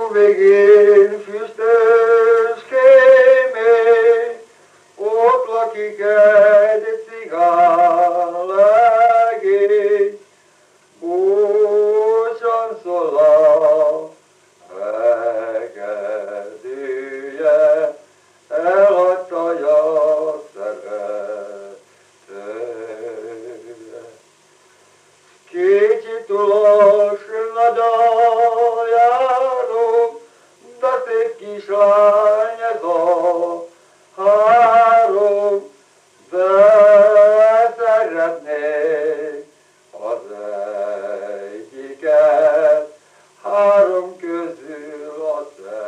végén füstös kémény, ott lakik egy cigán legény, búcsán szól a hegedűje, elhagyta a szeretője. Kicsit lassan a dal járok, de szép kislány ez a három, de szeretnék az egyiket, három közül a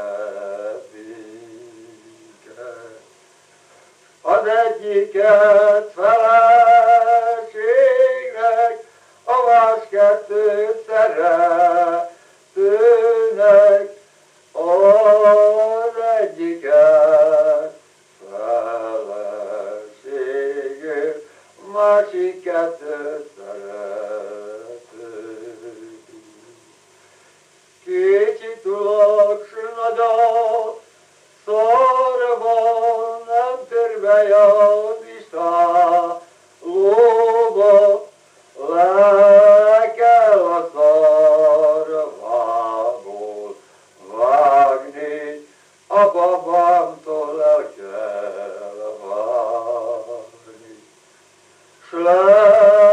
szebbiket. Az egyiket feleségnek, a más kettőt szeretőnek, az egyiket feleségül, másik kettőt szeretőnek. Kicsit lassan a dal, szarva nem tér be az istálóba, le kell a szarvából vágni, a babámtól el kell vágni. S